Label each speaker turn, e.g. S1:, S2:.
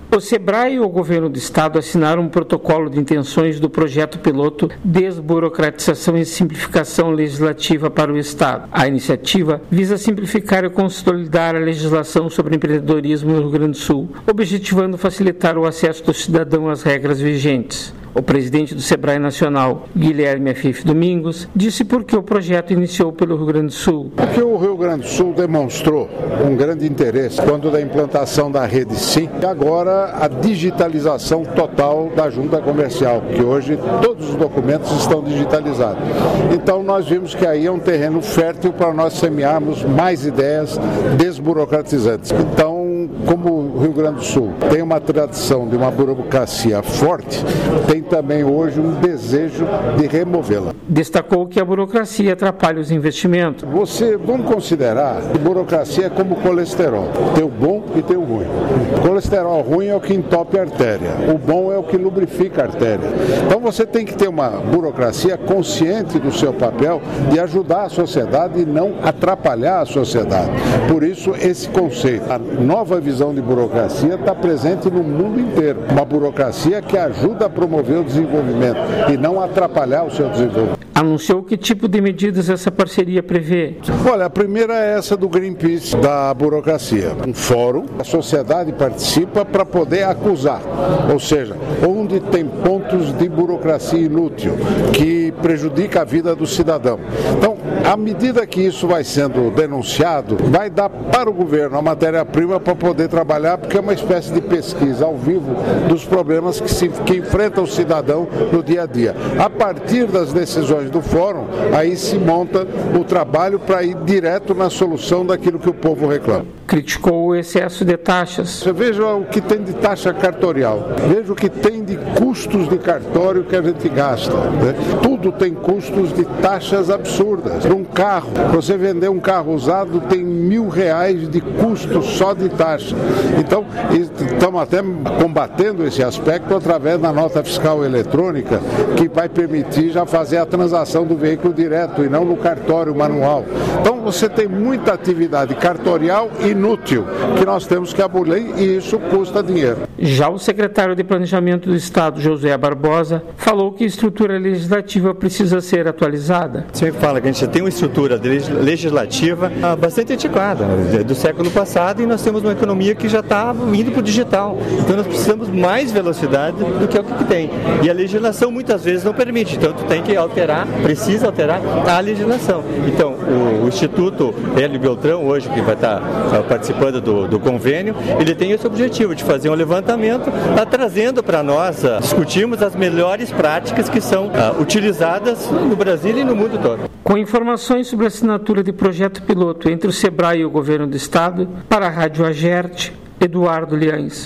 S1: O SEBRAE e o Governo do Estado assinaram um protocolo de intenções do projeto piloto Desburocratização e Simplificação Legislativa para o Estado. A iniciativa visa simplificar e consolidar a legislação sobre empreendedorismo no Rio Grande do Sul, objetivando facilitar o acesso do cidadão às regras vigentes. O presidente do SEBRAE Nacional, Guilherme Afif Domingos, disse por que o projeto iniciou pelo Rio Grande do Sul.
S2: Porque o Rio Grande do Sul demonstrou um grande interesse quando da implantação da rede SIM e agora a digitalização total da junta comercial, que hoje todos os documentos estão digitalizados. Então nós vimos que aí é um terreno fértil para nós semearmos mais ideias desburocratizantes. Então, como o Rio Grande do Sul tem uma tradição de uma burocracia forte, tem também hoje um desejo de removê-la.
S1: Destacou que a burocracia atrapalha os investimentos.
S2: Vamos considerar que burocracia é como colesterol. Tem o bom e tem o ruim. O colesterol ruim é o que entope a artéria. O bom é o que lubrifica a artéria. Então você tem que ter uma burocracia consciente do seu papel de ajudar a sociedade e não atrapalhar a sociedade. Por isso, esse conceito, a nova visão de burocracia está presente no mundo inteiro. Uma burocracia que ajuda a promover o desenvolvimento e não atrapalhar o seu desenvolvimento.
S1: Anunciou que tipo de medidas essa parceria prevê?
S2: Olha, a primeira é essa do Greenpeace, da burocracia. Um fórum, a sociedade participa para poder acusar, ou seja, onde tem pontos de burocracia inútil, que prejudica a vida do cidadão. Então, à medida que isso vai sendo denunciado, vai dar para o governo a matéria-prima para poder trabalhar, porque é uma espécie de pesquisa ao vivo dos problemas que enfrenta o cidadão no dia a dia. A partir das decisões do fórum, aí se monta o trabalho para ir direto na solução daquilo que o povo reclama.
S1: Criticou o excesso de taxas.
S2: Você veja o que tem de taxa cartorial, veja o que tem de custos de cartório que a gente gasta, né? Tudo tem custos de taxas absurdas. Um carro, você vender um carro usado tem R$1.000 de custo só de taxa. Então, estamos até combatendo esse aspecto através da nota fiscal eletrônica, que vai permitir já fazer a transação do veículo direto e não no cartório manual. Então, você tem muita atividade cartorial inútil que nós temos que abolir e isso custa dinheiro.
S1: Já o secretário de Planejamento do Estado, Josué Barbosa, falou que a estrutura legislativa precisa ser atualizada.
S3: Você fala que a gente tem uma estrutura legislativa bastante antiquada, do século passado, e nós temos uma economia que já está indo para o digital. Então nós precisamos mais velocidade do que é o que tem. E a legislação muitas vezes não permite, então tu tem que precisa alterar a legislação. Então o Instituto Hélio Beltrão, hoje que vai estar participando do convênio, ele tem esse objetivo de fazer um levantamento, trazendo para nós, discutirmos as melhores práticas que são utilizadas no Brasil e no mundo todo.
S1: Com informações sobre a assinatura de projeto piloto entre o SEBRAE e o Governo do Estado, para a Rádio Agerte, Eduardo Liães.